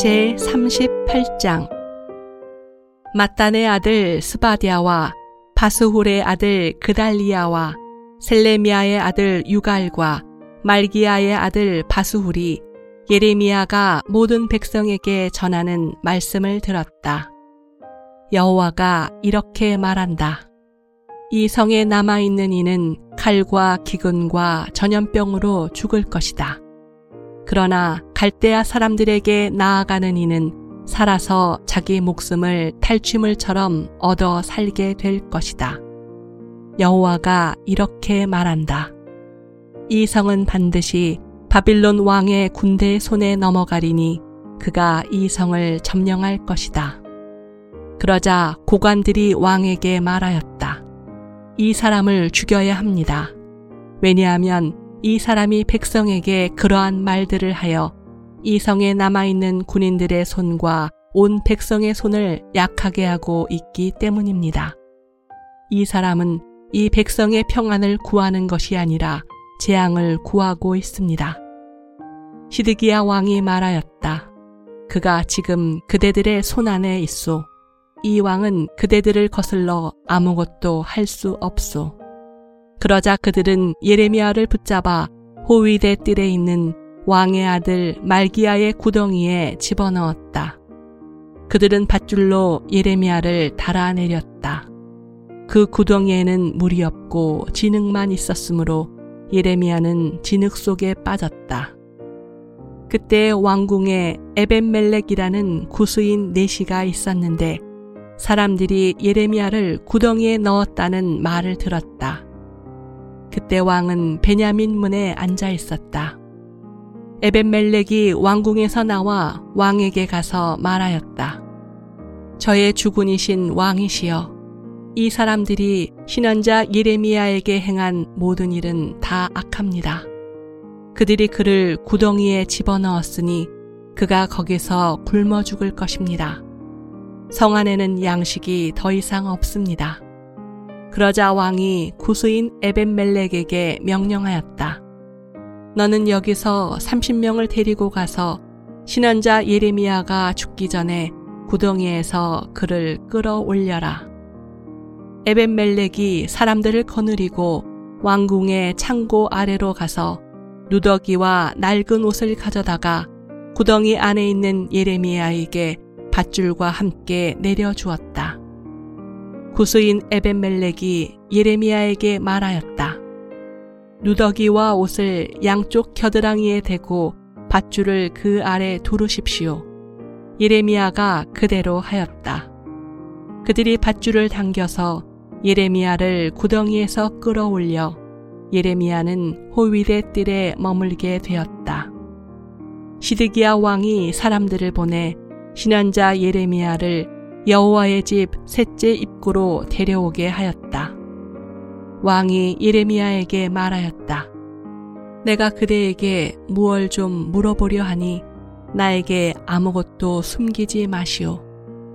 제38장 마탄의 아들 스바디아와 바스훌의 아들 그달리아와 셀레미아의 아들 유갈과 말기야의 아들 바스훌이 예레미야가 모든 백성에게 전하는 말씀을 들었다. 여호와가 이렇게 말한다. 이 성에 남아있는 이는 칼과 기근과 전염병으로 죽을 것이다. 그러나 갈대아 사람들에게 나아가는 이는 살아서 자기 목숨을 탈취물처럼 얻어 살게 될 것이다. 여호와가 이렇게 말한다. 이 성은 반드시 바빌론 왕의 군대의 손에 넘어가리니 그가 이 성을 점령할 것이다. 그러자 고관들이 왕에게 말하였다. 이 사람을 죽여야 합니다. 왜냐하면 이 사람이 백성에게 그러한 말들을 하여 이 성에 남아있는 군인들의 손과 온 백성의 손을 약하게 하고 있기 때문입니다. 이 사람은 이 백성의 평안을 구하는 것이 아니라 재앙을 구하고 있습니다. 시드기야 왕이 말하였다. 그가 지금 그대들의 손 안에 있소. 이 왕은 그대들을 거슬러 아무것도 할 수 없소. 그러자 그들은 예레미야를 붙잡아 호위대 뜰에 있는 왕의 아들 말기야의 구덩이에 집어넣었다. 그들은 밧줄로 예레미야를 달아내렸다. 그 구덩이에는 물이 없고 진흙만 있었으므로 예레미야는 진흙 속에 빠졌다. 그때 왕궁에 에벤멜렉이라는 구스인 내시가 있었는데 사람들이 예레미야를 구덩이에 넣었다는 말을 들었다. 그때 왕은 베냐민 문에 앉아 있었다. 에벤멜렉이 왕궁에서 나와 왕에게 가서 말하였다. 저의 주군이신 왕이시여, 이 사람들이 신언자 예레미야에게 행한 모든 일은 다 악합니다. 그들이 그를 구덩이에 집어넣었으니 그가 거기서 굶어 죽을 것입니다. 성 안에는 양식이 더 이상 없습니다. 그러자 왕이 구스인 에벤멜렉에게 명령하였다. 너는 여기서 30명을 데리고 가서 신언자 예레미야가 죽기 전에 구덩이에서 그를 끌어올려라. 에벤멜렉이 사람들을 거느리고 왕궁의 창고 아래로 가서 누더기와 낡은 옷을 가져다가 구덩이 안에 있는 예레미야에게 밧줄과 함께 내려주었다. 구스인 에벤멜렉이 예레미야에게 말하였다. 누더기와 옷을 양쪽 겨드랑이에 대고 밧줄을 그 아래 두르십시오. 예레미야가 그대로 하였다. 그들이 밧줄을 당겨서 예레미야를 구덩이에서 끌어올려 예레미야는 호위대 뜰에 머물게 되었다. 시드기야 왕이 사람들을 보내 신언자 예레미야를 여호와의 집 셋째 입구로 데려오게 하였다. 왕이 예레미야에게 말하였다. 내가 그대에게 무얼 좀 물어보려 하니 나에게 아무것도 숨기지 마시오.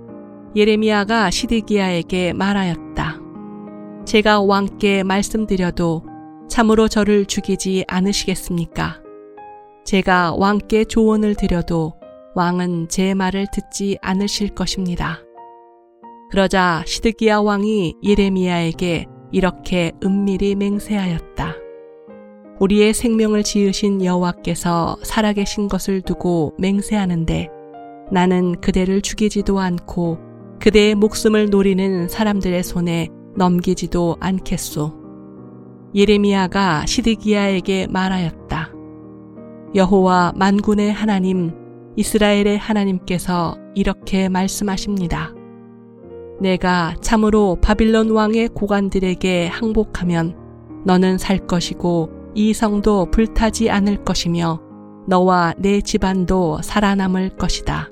예레미야가 시드기야에게 말하였다. 제가 왕께 말씀드려도 참으로 저를 죽이지 않으시겠습니까? 제가 왕께 조언을 드려도 왕은 제 말을 듣지 않으실 것입니다. 그러자 시드기야 왕이 예레미야에게 이렇게 은밀히 맹세하였다. 우리의 생명을 지으신 여호와께서 살아계신 것을 두고 맹세하는데 나는 그대를 죽이지도 않고 그대의 목숨을 노리는 사람들의 손에 넘기지도 않겠소. 예레미야가 시드기야에게 말하였다. 여호와 만군의 하나님 이스라엘의 하나님께서 이렇게 말씀하십니다. 내가 참으로 바빌론 왕의 고관들에게 항복하면 너는 살 것이고 이 성도 불타지 않을 것이며 너와 내 집안도 살아남을 것이다.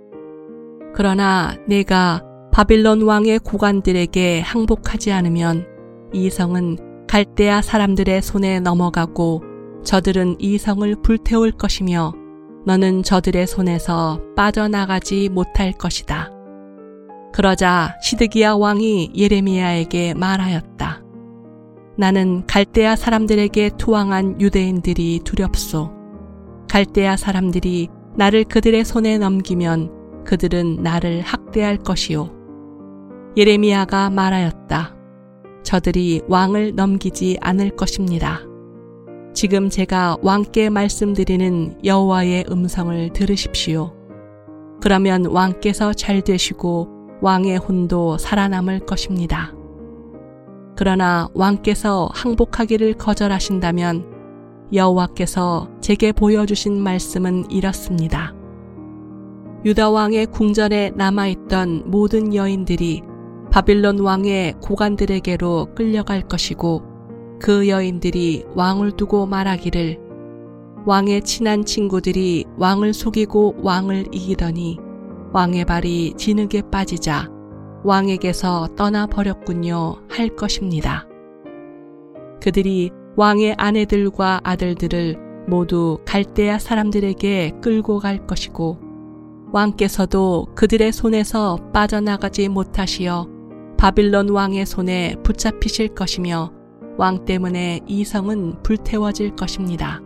그러나 내가 바빌론 왕의 고관들에게 항복하지 않으면 이 성은 갈대아 사람들의 손에 넘어가고 저들은 이 성을 불태울 것이며 너는 저들의 손에서 빠져나가지 못할 것이다. 그러자 시드기야 왕이 예레미야에게 말하였다. 나는 갈대아 사람들에게 투항한 유대인들이 두렵소. 갈대아 사람들이 나를 그들의 손에 넘기면 그들은 나를 학대할 것이요. 예레미야가 말하였다. 저들이 왕을 넘기지 않을 것입니다. 지금 제가 왕께 말씀드리는 여호와의 음성을 들으십시오. 그러면 왕께서 잘 되시고 왕의 혼도 살아남을 것입니다. 그러나 왕께서 항복하기를 거절하신다면 여호와께서 제게 보여주신 말씀은 이렇습니다. 유다 왕의 궁전에 남아있던 모든 여인들이 바빌론 왕의 고관들에게로 끌려갈 것이고 그 여인들이 왕을 두고 말하기를 왕의 친한 친구들이 왕을 속이고 왕을 이기더니 왕의 발이 진흙에 빠지자 왕에게서 떠나버렸군요 할 것입니다. 그들이 왕의 아내들과 아들들을 모두 갈대아 사람들에게 끌고 갈 것이고 왕께서도 그들의 손에서 빠져나가지 못하시어 바빌론 왕의 손에 붙잡히실 것이며 왕 때문에 이 성은 불태워질 것입니다.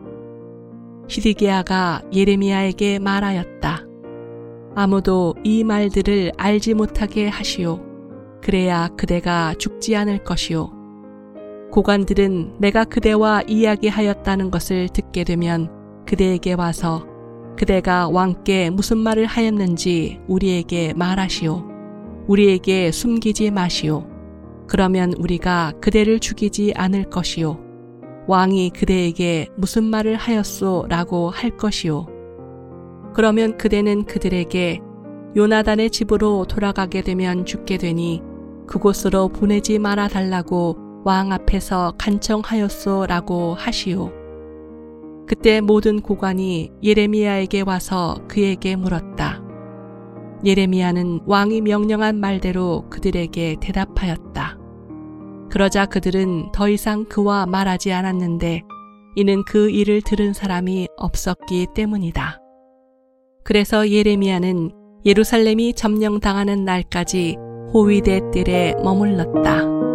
시드기야가 예레미야에게 말하였다. 아무도 이 말들을 알지 못하게 하시오. 그래야 그대가 죽지 않을 것이오. 고관들은 내가 그대와 이야기하였다는 것을 듣게 되면 그대에게 와서 그대가 왕께 무슨 말을 하였는지 우리에게 말하시오. 우리에게 숨기지 마시오. 그러면 우리가 그대를 죽이지 않을 것이오. 왕이 그대에게 무슨 말을 하였소? 라고 할 것이오. 그러면 그대는 그들에게 요나단의 집으로 돌아가게 되면 죽게 되니 그곳으로 보내지 말아 달라고 왕 앞에서 간청하였소? 라고 하시오. 그때 모든 고관이 예레미야에게 와서 그에게 물었다. 예레미야는 왕이 명령한 말대로 그들에게 대답하였다. 그러자 그들은 더 이상 그와 말하지 않았는데 이는 그 일을 들은 사람이 없었기 때문이다. 그래서 예레미야는 예루살렘이 점령당하는 날까지 호위대 뜰에 머물렀다.